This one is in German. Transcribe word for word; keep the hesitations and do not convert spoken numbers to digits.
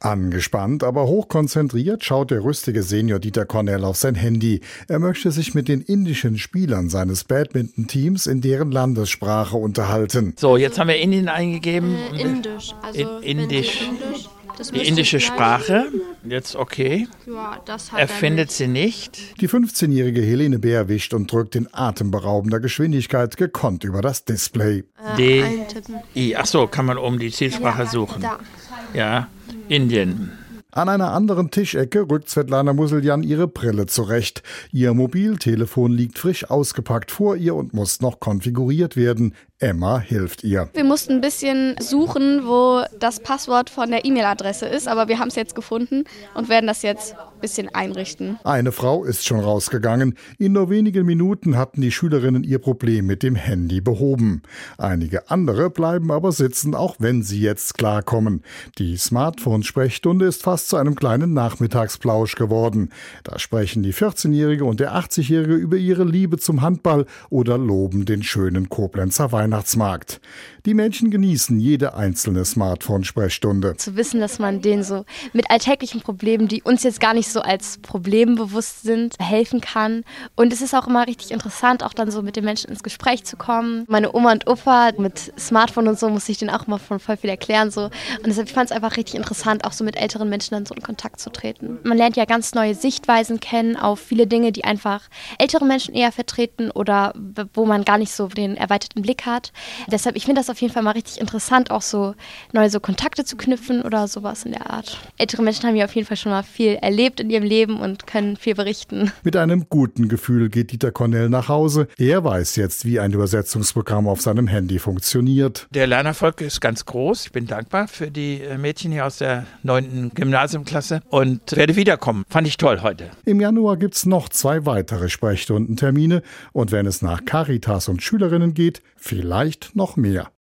Angespannt, aber hochkonzentriert schaut der rüstige Senior Dieter Cornell auf sein Handy. Er möchte sich mit den indischen Spielern seines Badminton-Teams in deren Landessprache unterhalten. So, jetzt haben wir Indien eingegeben. Äh, Indisch. Also In, Indisch. Indisch. Das Die indische Sprache. Jetzt okay. Ja, das hat Er findet sie nicht. Die fünfzehnjährige Helene Bär wischt und drückt in atemberaubender Geschwindigkeit gekonnt über das Display. Äh, D. eintippen. I. Ach so, kann man um die Zielsprache Ja, suchen. Da. Ja, Indien. An einer anderen Tischecke rückt Svetlana Musiljan ihre Brille zurecht. Ihr Mobiltelefon liegt frisch ausgepackt vor ihr und muss noch konfiguriert werden. Emma hilft ihr. Wir mussten ein bisschen suchen, wo das Passwort von der E-Mail-Adresse ist, aber wir haben es jetzt gefunden und werden das jetzt ein bisschen einrichten. Eine Frau ist schon rausgegangen. In nur wenigen Minuten hatten die Schülerinnen ihr Problem mit dem Handy behoben. Einige andere bleiben aber sitzen, auch wenn sie jetzt klarkommen. Die Smartphone-Sprechstunde ist fast zu einem kleinen Nachmittagsplausch geworden. Da sprechen die vierzehnjährige und der achtzigjährige über ihre Liebe zum Handball oder loben den schönen Koblenzer Weihnachtsmarkt. Die Menschen genießen jede einzelne Smartphone-Sprechstunde. Zu wissen, dass man denen so mit alltäglichen Problemen, die uns jetzt gar nicht so als Problem bewusst sind, helfen kann. Und es ist auch immer richtig interessant, auch dann so mit den Menschen ins Gespräch zu kommen. Meine Oma und Opa mit Smartphone und so muss ich denen auch mal von voll viel erklären. So. Und deshalb fand ich es einfach richtig interessant, auch so mit älteren Menschen dann so in Kontakt zu treten. Man lernt ja ganz neue Sichtweisen kennen auf viele Dinge, die einfach ältere Menschen eher vertreten oder wo man gar nicht so den erweiterten Blick hat. Deshalb, ich finde das auf jeden Fall mal richtig interessant, auch so neue so Kontakte zu knüpfen oder sowas in der Art. Ältere Menschen haben ja auf jeden Fall schon mal viel erlebt in ihrem Leben und können viel berichten. Mit einem guten Gefühl geht Dieter Cornell nach Hause. Er weiß jetzt, wie ein Übersetzungsprogramm auf seinem Handy funktioniert. Der Lernerfolg ist ganz groß. Ich bin dankbar für die Mädchen hier aus der neunten Gymnasiumklasse und werde wiederkommen. Fand ich toll heute. Im Januar gibt es noch zwei weitere Sprechstundentermine und wenn es nach Caritas und Schülerinnen geht, vielleicht noch mehr.